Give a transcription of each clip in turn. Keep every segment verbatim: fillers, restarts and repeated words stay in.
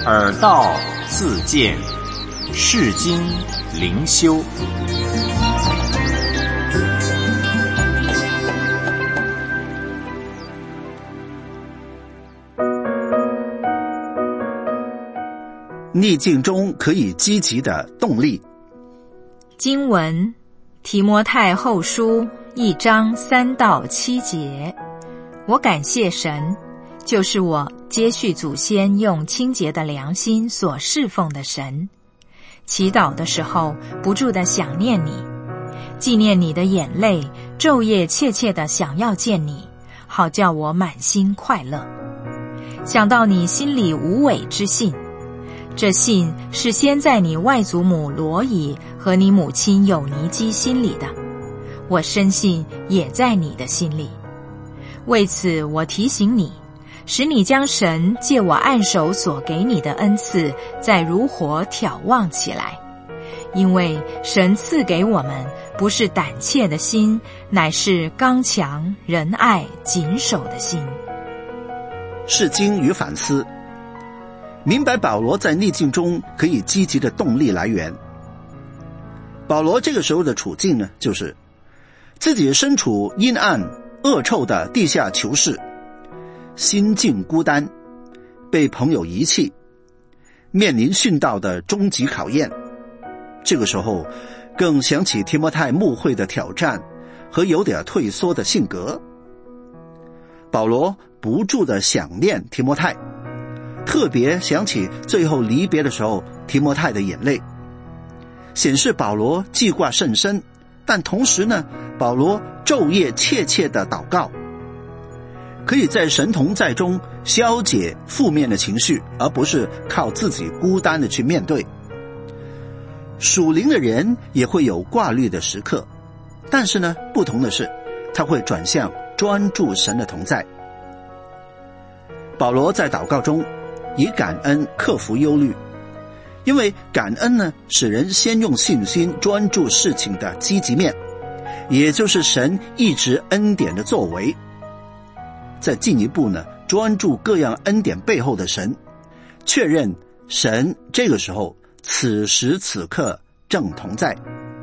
耳道自见，世经灵修。 逆境中可以积极的动力。 经文提摩太后书一章三到七节。我感谢神，就是我接续祖先用清洁的良心所侍奉的神。祈祷的时候不住地想念你，纪念你的眼泪，昼夜切切地想要见你，好叫我满心快乐。想到你心里无伪之信，这信是先在你外祖母罗以和你母亲友尼基心里的，我深信也在你的心里。为此我提醒你，使你将神借我按手所给你的恩赐再如火挑望起来。因为神赐给我们不是胆怯的心，乃是刚强、仁爱、谨守的心。 释经与反思，明白保罗在逆境中可以积极的动力来源。保罗这个时候的处境呢，就是自己身处阴暗恶臭的地下囚室，心境孤单，被朋友遗弃，面临殉道的终极考验。这个时候更想起提摩太牧会的挑战和有点退缩的性格。保罗不住地想念提摩太，特别想起最后离别的时候提摩太的眼泪，显示保罗记挂甚深。但同时呢，保罗昼夜切切的祷告，可以在神同在中消解负面的情绪，而不是靠自己孤单的去面对。属灵的人也会有挂虑的时刻，但是呢，不同的是他会转向专注神的同在。保罗在祷告中以感恩克服忧虑，因为感恩呢，使人先用信心专注事情的积极面，也就是神一直恩典的作为。再进一步呢，专注各样恩典背后的神，确认神这个时候此时此刻正同在。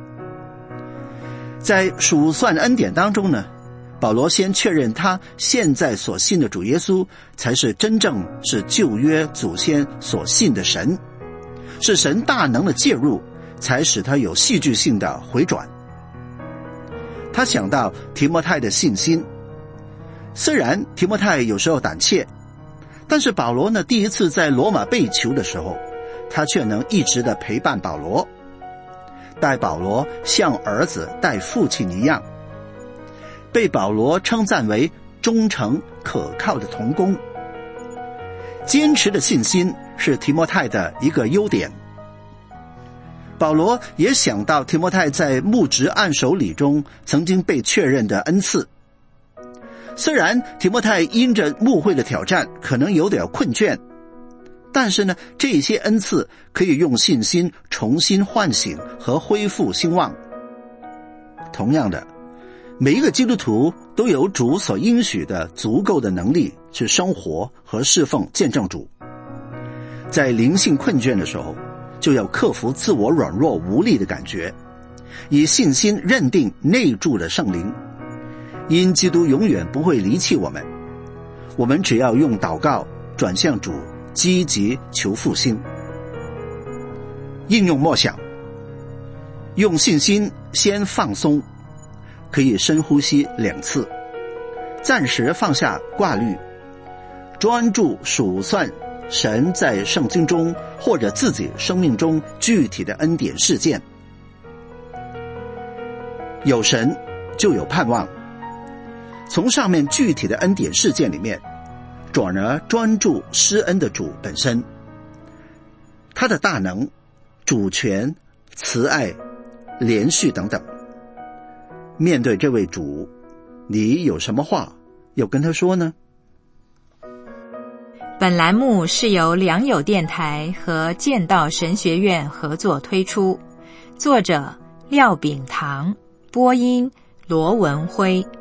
在数算恩典当中呢，保罗先确认他现在所信的主耶稣才是真正是旧约祖先所信的神，是神大能的介入，才使他有戏剧性的回转。他想到提摩太的信心，虽然提摩太有时候胆怯，但是保罗呢，第一次在罗马被囚的时候，他却能一直的陪伴保罗，待保罗像儿子待父亲一样，被保罗称赞为忠诚可靠的同工。坚持的信心是提摩太的一个优点。保罗也想到提摩太在牧职按手礼中曾经被确认的恩赐，虽然提摩太因着牧会的挑战可能有点困倦，但是呢，这些恩赐可以用信心重新唤醒和恢复兴旺。同样的，每一个基督徒都有主所应许的足够的能力去生活和侍奉见证主。在灵性困倦的时候，就要克服自我软弱无力的感觉，以信心认定内住的圣灵，因基督永远不会离弃我们。我们只要用祷告转向主，积极求复兴。应用默想，用信心先放松，可以深呼吸两次，暂时放下挂虑，专注数算神在圣经中或者自己生命中具体的恩典事件。有神就有盼望，从上面具体的恩典事件里面，转而专注施恩的主本身，他的大能、主权、慈爱、连续等等。面对这位主，你有什么话要跟他说呢？ 本栏目是由良友电台和剑道神学院合作推出，作者廖炳堂，播音罗文辉。